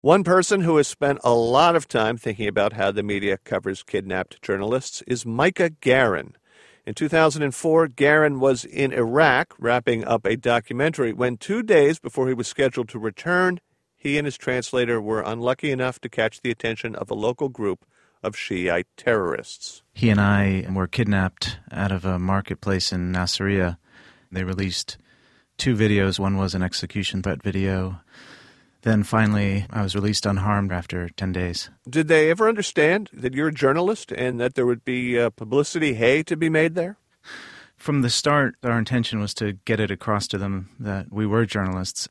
One person who has spent a lot of time thinking about how the media covers kidnapped journalists is Micah Garin. In 2004, Garin was in Iraq wrapping up a documentary when 2 days before he was scheduled to return, he and his translator were unlucky enough to catch the attention of a local group of Shiite terrorists. He and I were kidnapped out of a marketplace in Nasiriyah. They released 2 videos. One was an execution threat video. Then finally, I was released unharmed after 10 days. Did they ever understand that you're a journalist and that there would be publicity hay to be made there? From the start, our intention was to get it across to them that we were journalists.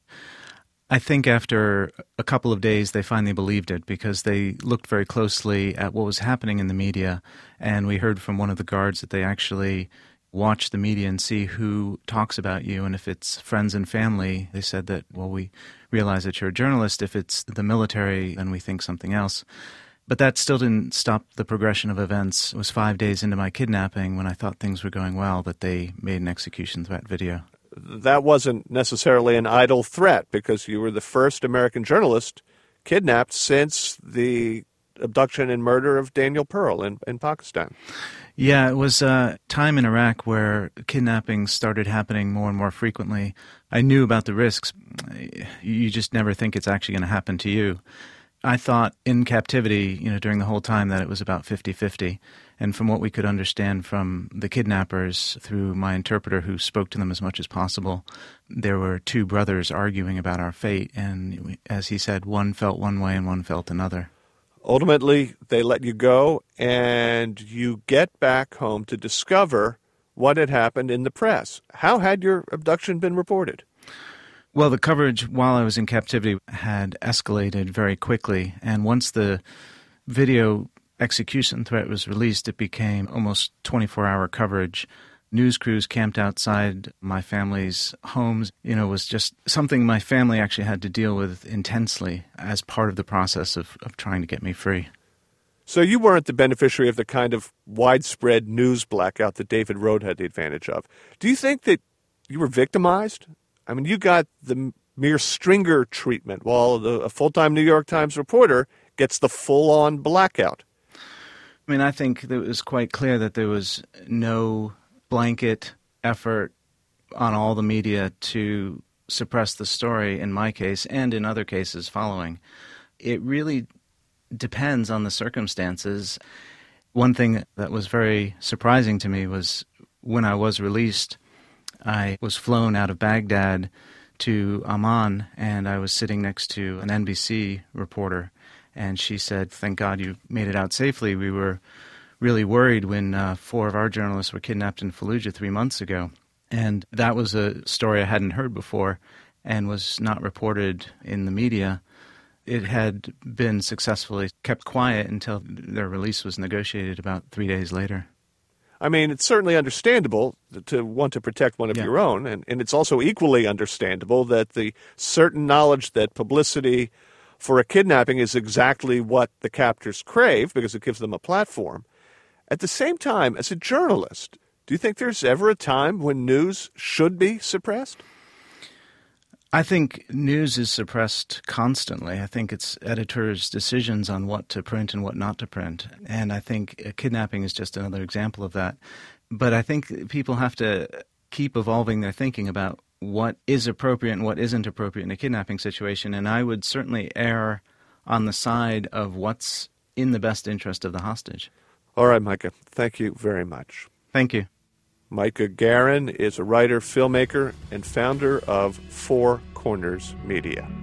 I think after a couple of days, they finally believed it because they looked very closely at what was happening in the media, and we heard from one of the guards that they actually watch the media and see who talks about you, and if it's friends and family, they said that, well, we realize that you're a journalist. If it's the military, then we think something else. But that still didn't stop the progression of events. It was 5 days into my kidnapping when I thought things were going well that they made an execution threat video. That wasn't necessarily an idle threat because you were the first American journalist kidnapped since the abduction and murder of Daniel Pearl in Pakistan. Yeah, it was a time in Iraq where kidnappings started happening more and more frequently. I knew about the risks. You just never think it's actually going to happen to you. I thought in captivity, during the whole time that it was about 50-50. And from what we could understand from the kidnappers through my interpreter who spoke to them as much as possible, there were 2 brothers arguing about our fate. And as he said, one felt one way and one felt another. Ultimately, they let you go, and you get back home to discover what had happened in the press. How had your abduction been reported? Well, the coverage while I was in captivity had escalated very quickly, and once the video execution threat was released, it became almost 24-hour coverage. News crews camped outside my family's homes. It was just something my family actually had to deal with intensely as part of the process of trying to get me free. So you weren't the beneficiary of the kind of widespread news blackout that David Rode had the advantage of. Do you think that you were victimized? I mean, you got the mere stringer treatment while a full-time New York Times reporter gets the full-on blackout. I mean, I think it was quite clear that there was no blanket effort on all the media to suppress the story in my case and in other cases following. It really depends on the circumstances. One thing that was very surprising to me was when I was released, I was flown out of Baghdad to Amman, and I was sitting next to an NBC reporter, and she said, "Thank God you made it out safely. We were really worried when 4 of our journalists were kidnapped in Fallujah 3 months ago." And that was a story I hadn't heard before and was not reported in the media. It had been successfully kept quiet until their release was negotiated about 3 days later. I mean, it's certainly understandable to want to protect one of your own, and it's also equally understandable that the certain knowledge that publicity for a kidnapping is exactly what the captors crave because it gives them a platform. At the same time, as a journalist, do you think there's ever a time when news should be suppressed? I think news is suppressed constantly. I think it's editors' decisions on what to print and what not to print. And I think kidnapping is just another example of that. But I think people have to keep evolving their thinking about what is appropriate and what isn't appropriate in a kidnapping situation. And I would certainly err on the side of what's in the best interest of the hostage. All right, Micah. Thank you very much. Thank you. Micah Garin is a writer, filmmaker, and founder of Four Corners Media.